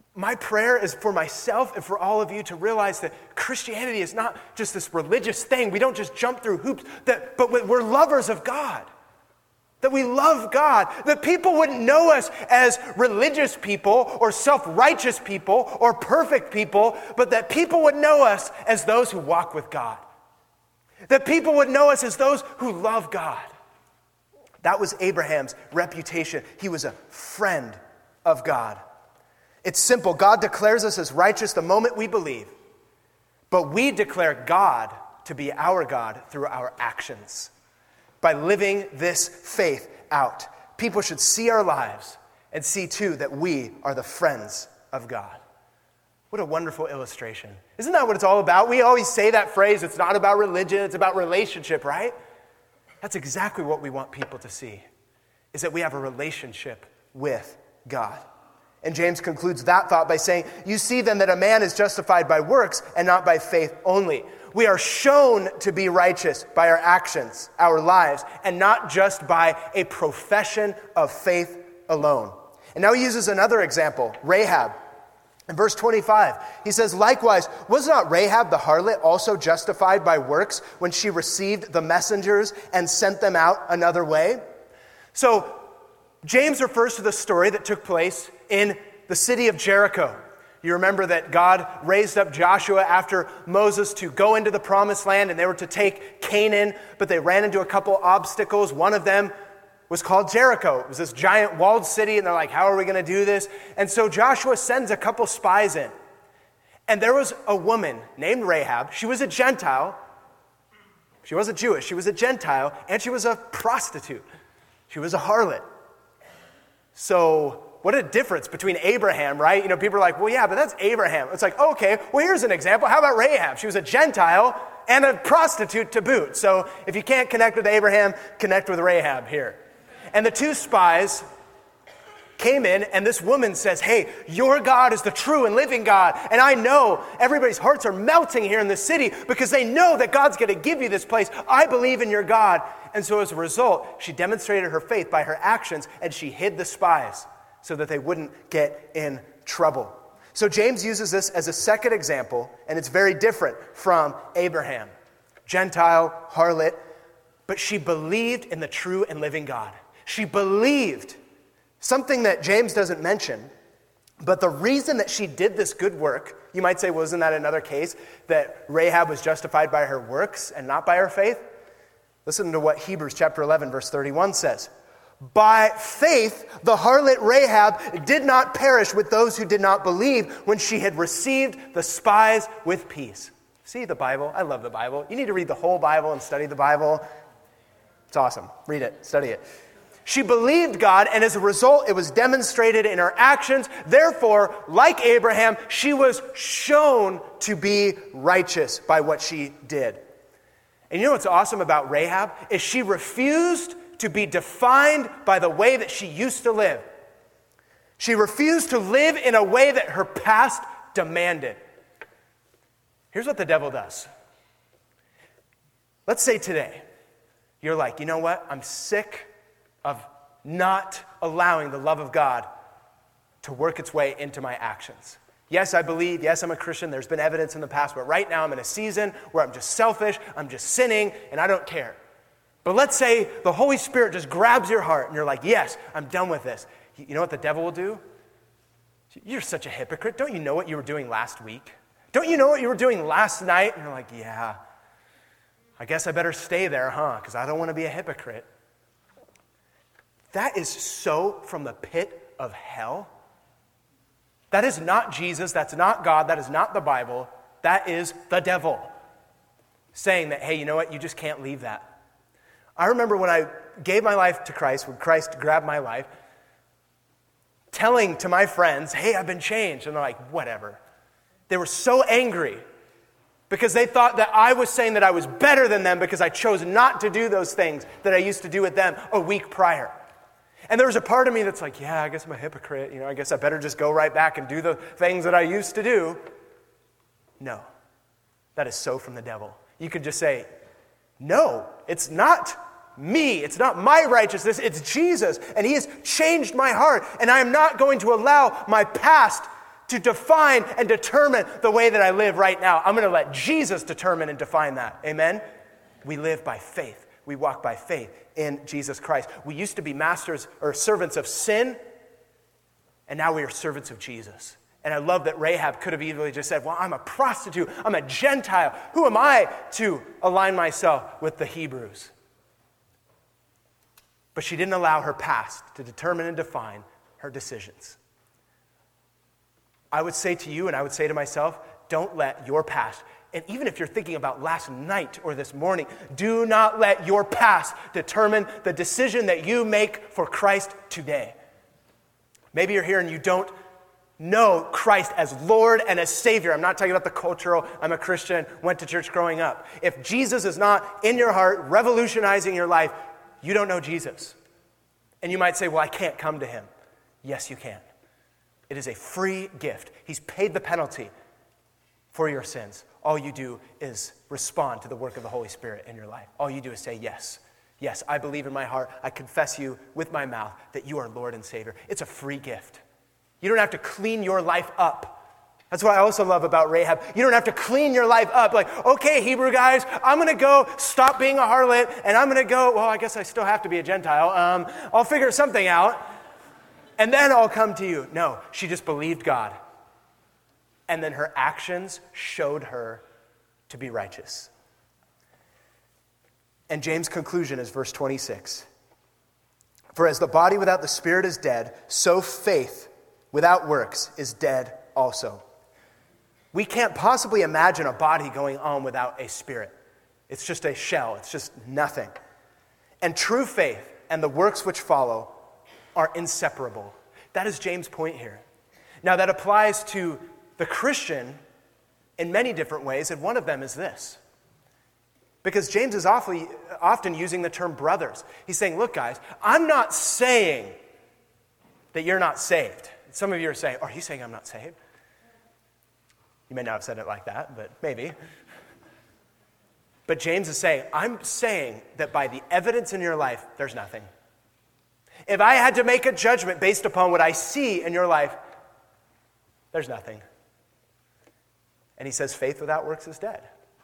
My prayer is for myself and for all of you to realize that Christianity is not just this religious thing. We don't just jump through hoops, but we're lovers of God. That we love God. That people wouldn't know us as religious people or self-righteous people or perfect people, but that people would know us as those who walk with God. That people would know us as those who love God. That was Abraham's reputation. He was a friend of God. It's simple. God declares us as righteous the moment we believe, but we declare God to be our God through our actions. By living this faith out, people should see our lives and see too that we are the friends of God. What a wonderful illustration. Isn't that what it's all about? We always say that phrase, it's not about religion, it's about relationship, right? That's exactly what we want people to see, is that we have a relationship with God. And James concludes that thought by saying, you see then that a man is justified by works and not by faith only. We are shown to be righteous by our actions, our lives, and not just by a profession of faith alone. And now he uses another example, Rahab. In verse 25, he says, likewise, was not Rahab the harlot also justified by works when she received the messengers and sent them out another way? So James refers to the story that took place in the city of Jericho. You remember that God raised up Joshua after Moses to go into the promised land, and they were to take Canaan, but they ran into a couple obstacles. One of them was called Jericho. It was this giant walled city, and they're like, how are we going to do this? And so Joshua sends a couple spies in. And there was a woman named Rahab. She was a Gentile. She wasn't Jewish. She was a Gentile, and she was a prostitute. She was a harlot. So what a difference between Abraham, right? You know, people are like, well, yeah, but that's Abraham. It's like, okay, well, here's an example. How about Rahab? She was a Gentile and a prostitute to boot. So if you can't connect with Abraham, connect with Rahab here. And the two spies came in, and this woman says, hey, your God is the true and living God. And I know everybody's hearts are melting here in this city because they know that God's going to give you this place. I believe in your God. And so as a result, she demonstrated her faith by her actions, and she hid the spies so that they wouldn't get in trouble. So James uses this as a second example, and it's very different from Abraham. Gentile, harlot, but she believed in the true and living God. She believed, something that James doesn't mention, but the reason that she did this good work, you might say, wasn't that another case that Rahab was justified by her works and not by her faith? Listen to what Hebrews chapter 11, verse 31 says. By faith, the harlot Rahab did not perish with those who did not believe when she had received the spies with peace. See the Bible? I love the Bible. You need to read the whole Bible and study the Bible. It's awesome. Read it. Study it. She believed God, and as a result, it was demonstrated in her actions. Therefore, like Abraham, she was shown to be righteous by what she did. And you know what's awesome about Rahab? Is she refused to be defined by the way that she used to live. She refused to live in a way that her past demanded. Here's what the devil does. Let's say today, you're like, you know what? I'm sick of not allowing the love of God to work its way into my actions. Yes, I believe. Yes, I'm a Christian. There's been evidence in the past, but right now I'm in a season where I'm just selfish, I'm just sinning, and I don't care. But let's say the Holy Spirit just grabs your heart and you're like, yes, I'm done with this. You know what the devil will do? You're such a hypocrite. Don't you know what you were doing last week? Don't you know what you were doing last night? And you're like, yeah, I guess I better stay there, huh? Because I don't want to be a hypocrite. That is so from the pit of hell. That is not Jesus. That's not God. That is not the Bible. That is the devil saying that, hey, you know what? You just can't leave that. I remember when I gave my life to Christ, when Christ grabbed my life, telling to my friends, hey, I've been changed. And they're like, whatever. They were so angry because they thought that I was saying that I was better than them because I chose not to do those things that I used to do with them a week prior. And there was a part of me that's like, yeah, I guess I'm a hypocrite. I guess I better just go right back and do the things that I used to do. No, that is so from the devil. You could just say, no, it's not me. It's not my righteousness. It's Jesus. And he has changed my heart. And I am not going to allow my past to define and determine the way that I live right now. I'm going to let Jesus determine and define that. Amen? We live by faith. We walk by faith in Jesus Christ. We used to be masters or servants of sin, and now we are servants of Jesus. And I love that Rahab could have easily just said, well, I'm a prostitute. I'm a Gentile. Who am I to align myself with the Hebrews? But she didn't allow her past to determine and define her decisions. I would say to you, and I would say to myself, don't let your past, and even if you're thinking about last night or this morning, do not let your past determine the decision that you make for Christ today. Maybe you're here and you don't know Christ as Lord and as Savior. I'm not talking about the cultural, I'm a Christian, went to church growing up. If Jesus is not in your heart, revolutionizing your life, you don't know Jesus. And you might say, well, I can't come to him. Yes, you can. It is a free gift. He's paid the penalty for your sins. All you do is respond to the work of the Holy Spirit in your life. All you do is say, yes. Yes, I believe in my heart. I confess you with my mouth that you are Lord and Savior. It's a free gift. You don't have to clean your life up. That's what I also love about Rahab. You don't have to clean your life up. Like, okay, Hebrew guys, I'm going to go stop being a harlot, and I'm going to go, well, I guess I still have to be a Gentile. I'll figure something out, and then I'll come to you. No, she just believed God. And then her actions showed her to be righteous. And James' conclusion is verse 26. For as the body without the spirit is dead, so faith without works is dead also. We can't possibly imagine a body going on without a spirit. It's just a shell. It's just nothing. And true faith and the works which follow are inseparable. That is James' point here. Now that applies to the Christian in many different ways, and one of them is this. Because James is often using the term brothers. He's saying, look guys, I'm not saying that you're not saved. Some of you are saying, are you saying I'm not saved? You may not have said it like that, but maybe. But James is saying, I'm saying that by the evidence in your life, there's nothing. If I had to make a judgment based upon what I see in your life, there's nothing. And he says, faith without works is dead.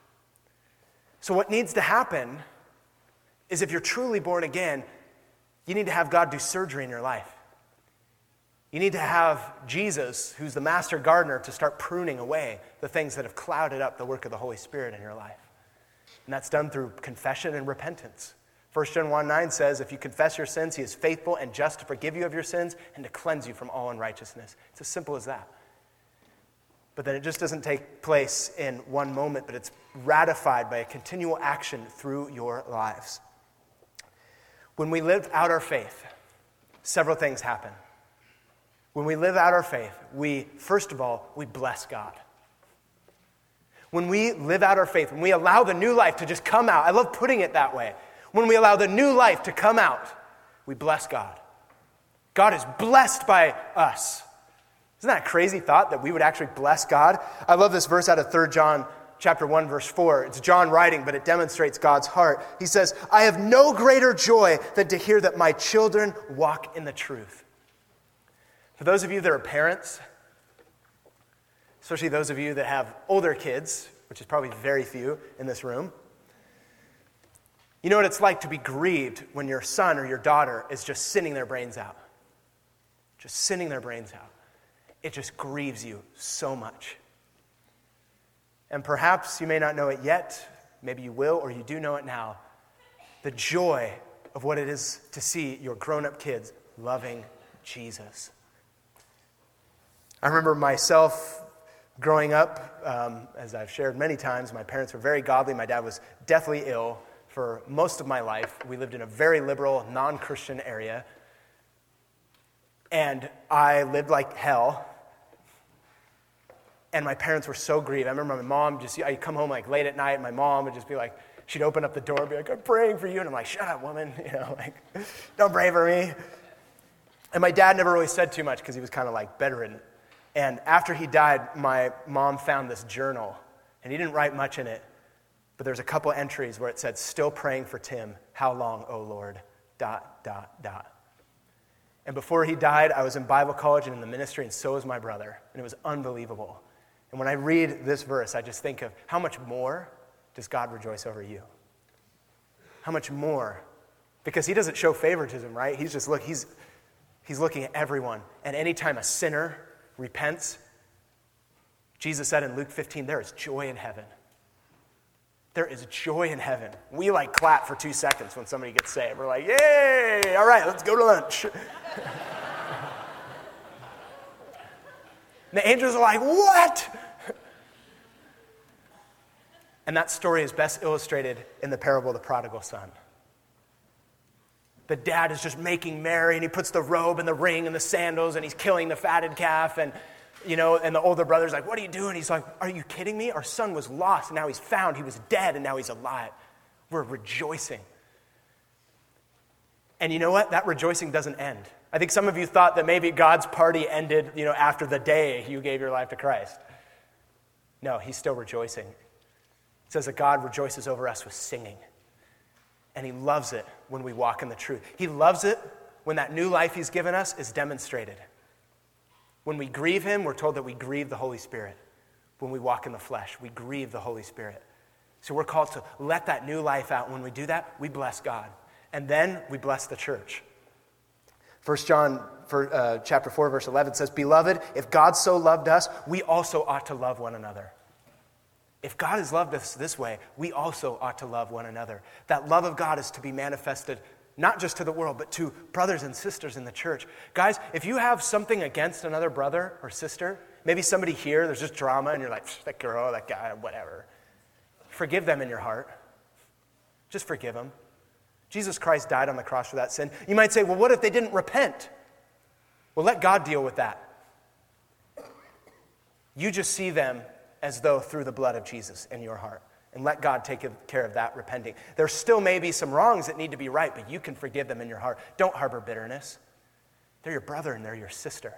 So what needs to happen is if you're truly born again, you need to have God do surgery in your life. You need to have Jesus, who's the master gardener, to start pruning away the things that have clouded up the work of the Holy Spirit in your life. And that's done through confession and repentance. 1 John 1:9 says, if you confess your sins, he is faithful and just to forgive you of your sins and to cleanse you from all unrighteousness. It's as simple as that. But then it just doesn't take place in one moment, but it's ratified by a continual action through your lives. When we live out our faith, several things happen. When we live out our faith, first of all, we bless God. When we live out our faith, when we allow the new life to just come out, I love putting it that way. When we allow the new life to come out, we bless God. God is blessed by us. Isn't that a crazy thought that we would actually bless God? I love this verse out of 3 John chapter 1, verse 4. It's John writing, but it demonstrates God's heart. He says, I have no greater joy than to hear that my children walk in the truth. For those of you that are parents, especially those of you that have older kids, which is probably very few in this room, you know what it's like to be grieved when your son or your daughter is just sinning their brains out. Just sinning their brains out. It just grieves you so much. And perhaps you may not know it yet, maybe you will, or you do know it now, the joy of what it is to see your grown-up kids loving Jesus. I remember myself growing up, as I've shared many times, my parents were very godly. My dad was deathly ill for most of my life. We lived in a very liberal, non-Christian area. And I lived like hell. And my parents were so grieved. I remember my mom I'd come home like late at night, and my mom would just be like, she'd open up the door and be like, I'm praying for you. And I'm like, shut up, woman. Don't pray for me. And my dad never really said too much because he was kind of like bedridden. And after he died, my mom found this journal, and he didn't write much in it, but there's a couple entries where it said, still praying for Tim, how long, O Lord, ... And before he died, I was in Bible college and in the ministry, and so was my brother. And it was unbelievable. And when I read this verse, I just think of how much more does God rejoice over you? How much more? Because he doesn't show favoritism, right? He's just he's looking at everyone. And anytime a sinner repents, Jesus said in Luke 15, there is joy in heaven. There is joy in heaven. We clap for 2 seconds when somebody gets saved. We're like, yay, all right, let's go to lunch. And the angels are like, what? And that story is best illustrated in the parable of the prodigal son. The dad is just making merry, and he puts the robe and the ring and the sandals, and he's killing the fatted calf, and the older brother's like, what are you doing? He's like, are you kidding me? Our son was lost, and now he's found. He was dead, and now he's alive. We're rejoicing. And you know what? That rejoicing doesn't end. I think some of you thought that maybe God's party ended, after the day you gave your life to Christ. No, he's still rejoicing. It says that God rejoices over us with singing. And he loves it when we walk in the truth. He loves it when that new life he's given us is demonstrated. When we grieve him, we're told that we grieve the Holy Spirit. When we walk in the flesh, we grieve the Holy Spirit. So we're called to let that new life out. When we do that, we bless God. And then we bless the church. 1 John chapter 4, verse 11 says, Beloved, if God so loved us, we also ought to love one another. If God has loved us this way, we also ought to love one another. That love of God is to be manifested not just to the world, but to brothers and sisters in the church. Guys, if you have something against another brother or sister, maybe somebody here, there's just drama, and you're like, that girl, that guy, whatever. Forgive them in your heart. Just forgive them. Jesus Christ died on the cross for that sin. You might say, well, what if they didn't repent? Well, let God deal with that. You just see them as though through the blood of Jesus in your heart. And let God take care of that repenting. There still may be some wrongs that need to be right, but you can forgive them in your heart. Don't harbor bitterness. They're your brother and they're your sister.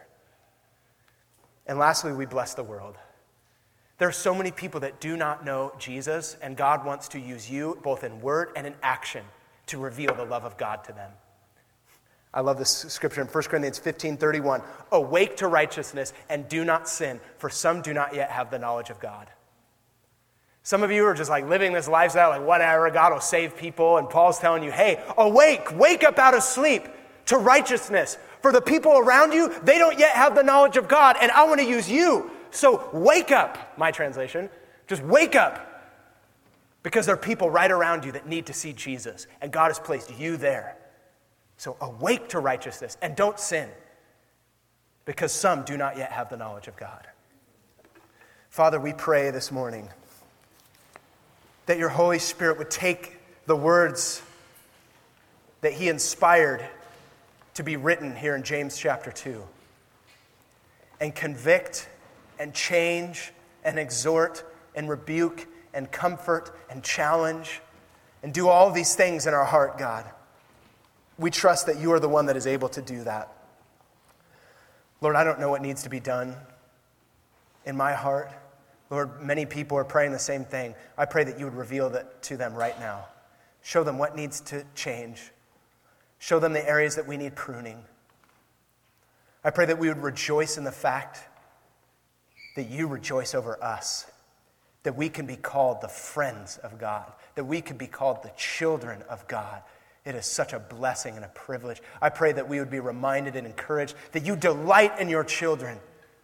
And lastly, we bless the world. There are so many people that do not know Jesus, and God wants to use you both in word and in action to reveal the love of God to them. I love this scripture in 1 Corinthians 15:31. Awake to righteousness and do not sin, for some do not yet have the knowledge of God. Some of you are just living this lifestyle, whatever, God will save people. And Paul's telling you, hey, awake, wake up out of sleep to righteousness. For the people around you, they don't yet have the knowledge of God, and I want to use you. So wake up, my translation. Just wake up. Because there are people right around you that need to see Jesus, and God has placed you there. So awake to righteousness and don't sin, because some do not yet have the knowledge of God. Father, we pray this morning that your Holy Spirit would take the words that he inspired to be written here in James chapter 2 and convict and change and exhort and rebuke and comfort and challenge and do all these things in our heart, God. We trust that you are the one that is able to do that. Lord, I don't know what needs to be done in my heart. Lord, many people are praying the same thing. I pray that you would reveal that to them right now. Show them what needs to change. Show them the areas that we need pruning. I pray that we would rejoice in the fact that you rejoice over us, that we can be called the friends of God, that we can be called the children of God. It is such a blessing and a privilege. I pray that we would be reminded and encouraged that you delight in your children,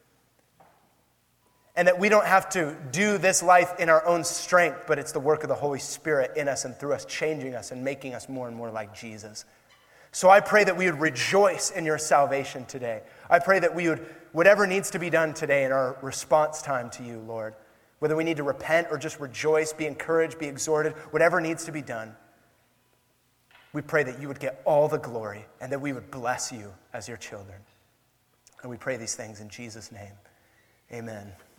and that we don't have to do this life in our own strength, but it's the work of the Holy Spirit in us and through us, changing us and making us more and more like Jesus. So I pray that we would rejoice in your salvation today. I pray that we would, whatever needs to be done today in our response time to you, Lord, whether we need to repent or just rejoice, be encouraged, be exhorted, whatever needs to be done, we pray that you would get all the glory and that we would bless you as your children. And we pray these things in Jesus' name. Amen.